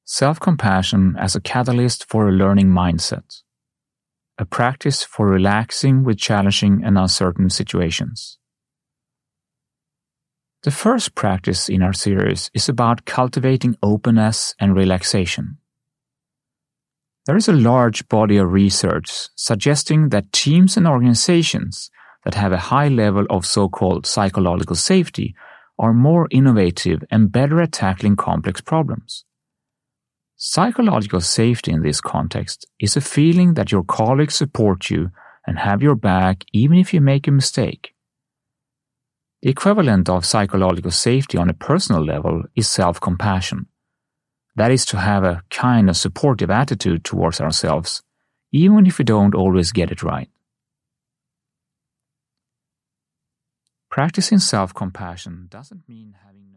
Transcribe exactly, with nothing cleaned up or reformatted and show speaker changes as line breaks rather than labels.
Self-compassion as a catalyst for a learning mindset. A practice for relaxing with challenging and uncertain situations. The first practice in our series is about cultivating openness and relaxation. There is a large body of research suggesting that teams and organizations that have a high level of so-called psychological safety are more innovative and better at tackling complex problems. Psychological safety in this context is a feeling that your colleagues support you and have your back even if you make a mistake. The equivalent of psychological safety on a personal level is self-compassion. That is to have a kind of supportive attitude towards ourselves, even if we don't always get it right. Practicing self-compassion doesn't mean having no